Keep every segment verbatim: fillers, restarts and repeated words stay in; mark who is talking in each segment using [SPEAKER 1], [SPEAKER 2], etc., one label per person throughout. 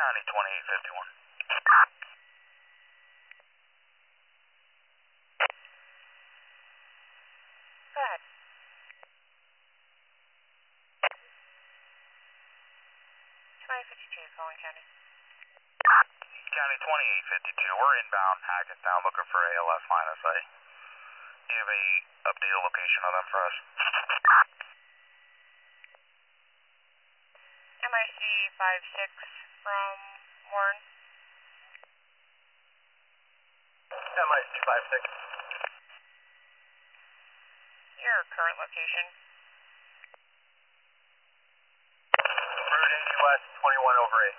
[SPEAKER 1] County twenty-eight fifty-one.
[SPEAKER 2] Go ahead. twenty fifty-two, calling county.
[SPEAKER 1] County twenty-eight fifty-two, we're inbound Hackettstown looking for A L S line of sight. Do you have a updated location of them for us?
[SPEAKER 2] M I C five six from Warren.
[SPEAKER 1] M I C five six.
[SPEAKER 2] Your current location.
[SPEAKER 1] Route eighty West, twenty-one over eight.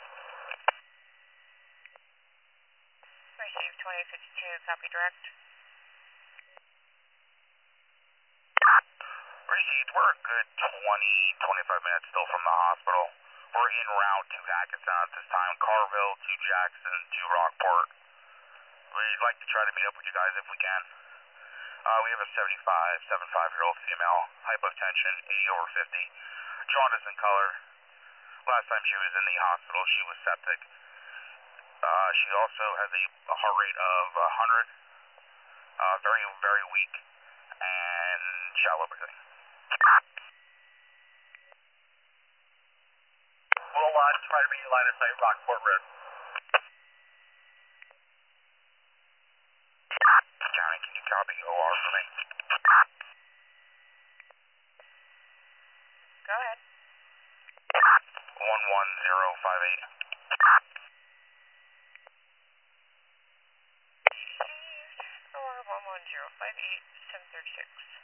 [SPEAKER 2] Received twenty fifty-two, copy direct.
[SPEAKER 1] Received, we're a good twenty, twenty-five minutes still from the hospital. We're en route to Hackettstown at this time, Carville to Jackson to Rockport. We'd like to try to meet up with you guys if we can. Uh, we have a seventy-five, seventy-five-year-old female, hypotension, eighty over fifty, jaundice in color. Last time she was in the hospital, she was septic. Uh, she also has a, a heart rate of one hundred, uh, very, very weak, and shallow breathing. We'll uh, try to meet you line of sight, Rockport Road. County, can you copy O R for me?
[SPEAKER 2] Go ahead.
[SPEAKER 1] one one zero five eight.
[SPEAKER 2] Received. Or one one zero five eight, seven thirty-six.